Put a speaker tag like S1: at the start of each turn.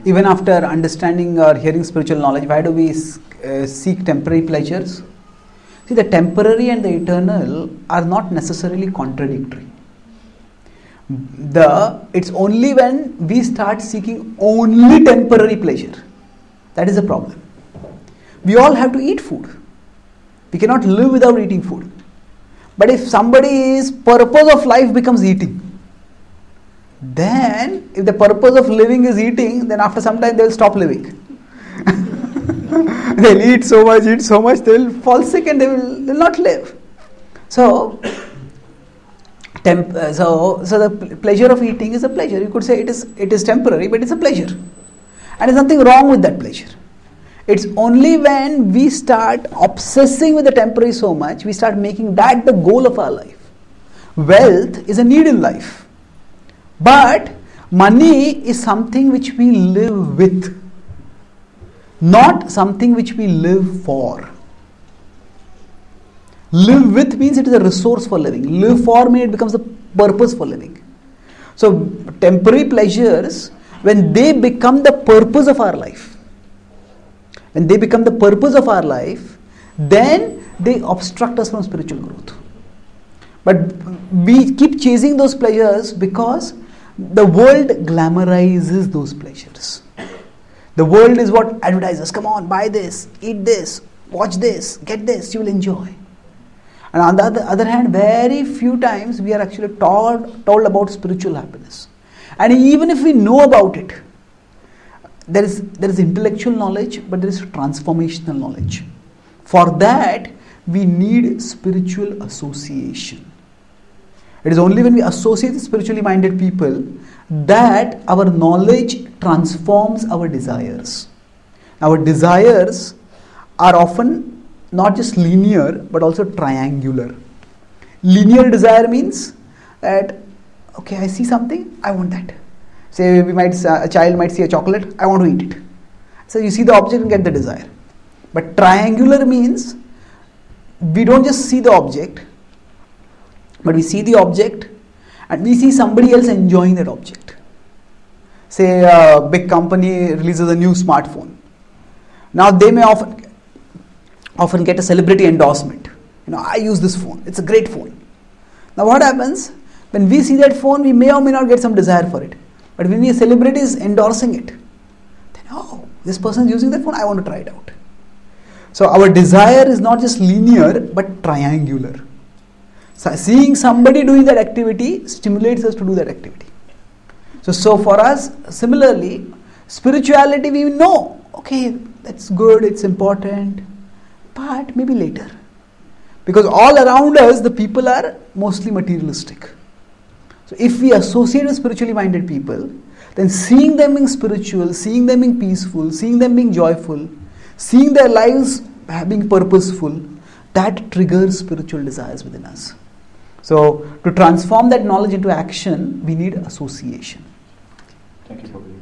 S1: Even after understanding or hearing spiritual knowledge, why do we seek temporary pleasures? See, the temporary and the eternal are not necessarily contradictory. It's only when we start seeking only temporary pleasure that is the problem. We all have to eat food. We cannot live without eating food. But if somebody's purpose of life becomes eating, then if the purpose of living is eating, then after some time they'll stop living. They'll eat so much, they'll fall sick and they'll not live. So the pleasure of eating is a pleasure. You could say it is temporary, but it's a pleasure. And there's nothing wrong with that pleasure. It's only when we start obsessing with the temporary so much, we start making that the goal of our life. Wealth is a need in life. But money is something which we live with, not something which we live for. Live with means it is a resource for living. Live for means it becomes a purpose for living. So temporary pleasures, when they become the purpose of our life, then they obstruct us from spiritual growth. But we keep chasing those pleasures because the world glamorizes those pleasures. The world is what advertises. Come on, buy this, eat this, watch this, get this, you will enjoy. And on the other hand, very few times we are actually told about spiritual happiness. And even if we know about it, there is intellectual knowledge, but there is transformational knowledge. For that, we need spiritual association. It is only when we associate with spiritually minded people that our knowledge transforms our desires. Our desires are often not just linear, but also triangular. Linear desire means that, okay, I see something, I want that. Say a child might see a chocolate, I want to eat it. So you see the object and get the desire. But triangular means we don't just see the object, but we see the object and we see somebody else enjoying that object. Say a big company releases a new smartphone. Now they may often get a celebrity endorsement. I use this phone, it's a great phone. Now what happens? When we see that phone, we may or may not get some desire for it. But when a celebrity is endorsing it, then this person is using that phone, I want to try it out. So our desire is not just linear, but triangular. So seeing somebody doing that activity stimulates us to do that activity. So for us, similarly, spirituality we know, okay, that's good, it's important, but maybe later. Because all around us, the people are mostly materialistic. So if we associate with spiritually minded people, then seeing them being spiritual, seeing them being peaceful, seeing them being joyful, seeing their lives being purposeful, that triggers spiritual desires within us. So to transform that knowledge into action, we need association.
S2: Thank you, Prabhu.